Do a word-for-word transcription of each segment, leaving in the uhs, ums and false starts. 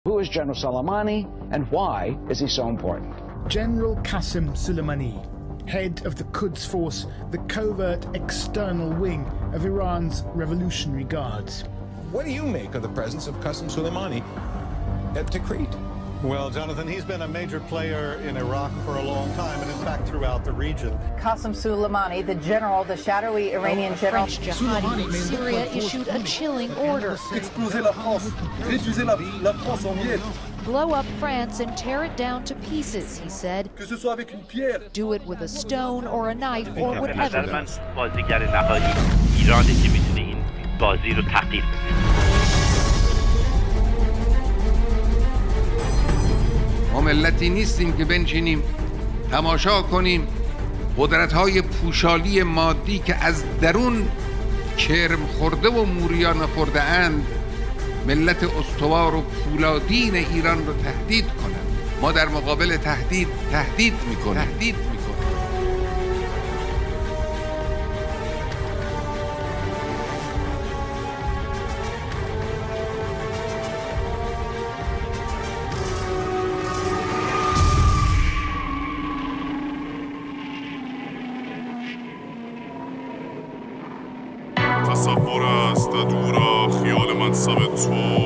Who is General Soleimani and why is he so important? General Qasem Soleimani, head of the Quds Force, the covert external wing of Iran's Revolutionary Guards. What do you make of the presence of Qasem Soleimani at Tikrit? Well, Jonathan, he's been a major player in Iraq for a long time, and in fact throughout the region. Qasem Soleimani, the general, the shadowy Iranian oh, general. French jihadi in Syria issued a chilling order. Explosez la France. Réduisez la, la France en miettes. Blow up France and tear it down to pieces, he said. Que ce soit avec une pierre. Do it with a stone or a knife or whatever. ما ملتی نیستیم که بنشینیم تماشا کنیم قدرت‌های پوشالی مادی که از درون کرم خورده و موریان خورده اند ملت استوار و پولادین ایران رو تهدید کنند. ما در مقابل تهدید تهدید میکنیم تهدید میکنیم تصور است دورا خیال منصب تو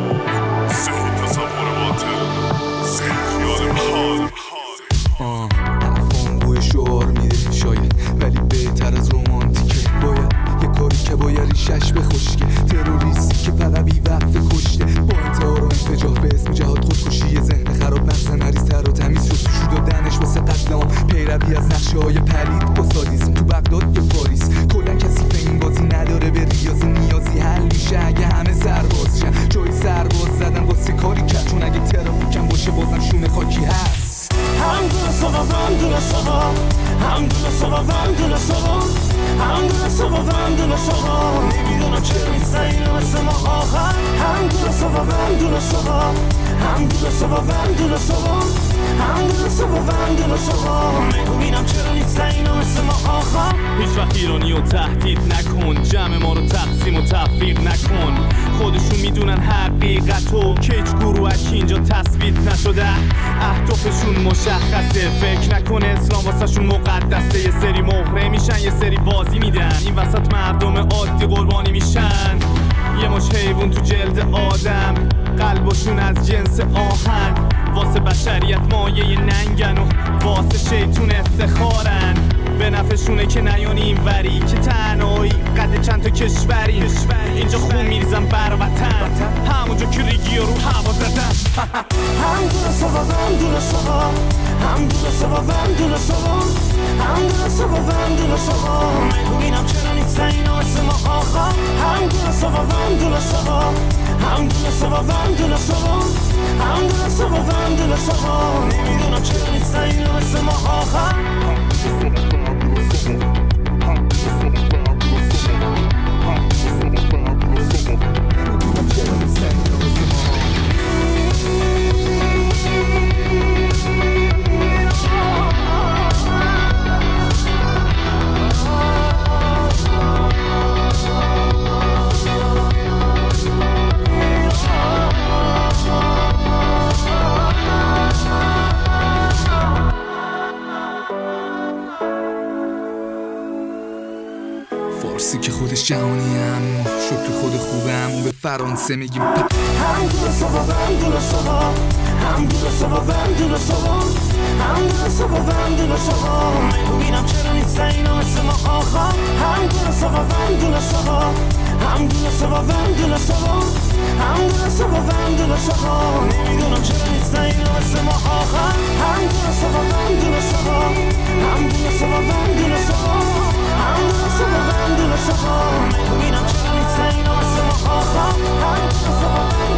صحیح تصور باطل صحیح خیال من آه حرفان بوی شعار میده شاید ولی بهتر از رومانتیکه باید یه کاری که باید ریشش بخشکه تروریستی که فقط بی وقت کشته با انتحار و انفجار به اسم جهاد خودکشی ذهن خراب نفس مریض تر و تمیز شد شد و دنش واسه قتل عام پیروی از نقشه های پلید با سادیسم تو بغداد یا پاریس کلا کسی فهم بازی نداره به ریاضی نیازی حل میشه اگه همه سرباز شن جای سرباز زدن واسه کاری کرد چون اگه ترافیکم باشه بازم شونه خاکی هست هم دونه سوا هم دونه سوا هم دونه سوا هم دونه سوا هم دونه سوا هم دونه سوا نمیدونم چرا نیستن اینا مثل ما آخر هم دونه سوا هم دونه سوا هم دونه سوا هم دونه سوا هم دونه سوا هم دونه سوا میگوینم چرا نیستن اینا مثل ما آخر هیچ وقت ایرانی رو تهدید نکن جمع ما رو تقسیم و تفریق نکن خودشون میدونن حقیقت و که هیچ گروهکی اینجا تثبیت نشده اهدافشون مشخصه فکر نکنه اسلام واسه شون مقدسه یه سری مهره میشن یه سری بازی میدن این وسط مردم عادی قربانی میشن یه مش حیوان تو جلد آدم قلبشون از جنس آهن واسه بشریت مایه ننگن و واسه شیطون افتخارن به نفعشونه که نیانی این وری که تنهایی قد چند تا کشوری اینجا خون میریزن بر وطن همونجا که ریگی رو هوا زدن هم دونه سوا هم دونه سوا هم دونه سوا هم دونه سوا هم دونه سوا هم دونه سوا میگوینم چرا نیستن اینا مثل ما آخر هم دونه سوا هم دونه سوا هم دونه سوا هم دونه سوا هم دونه سوا هم دونه سوا نمیدونم چرا نیستن اینا مثل ما آخر فارسی که خودش جهانی هم شکر خود خوبم به فرانسه میگیم هم دونه سوا هم دونه سوا هم دونه سوا هم دونه سوا هم دونه سوا هم دونه سوا میگوینم چرا نیستن اینا مثل ما آخر هم دونه سوا هم دونه سوا هم دونه سوا هم دونه سوا هم دونه سوا هم دونه سوا نمیدونم چرا نیستن اینا مثل ما آخر هم دونه سوا هم دونه سوا هم دونه سوا هم دونه سوا هم دونه سوا هم دونه سوا میگوینم چرا نیستن اینا مثل ما آخر هم دونه سوا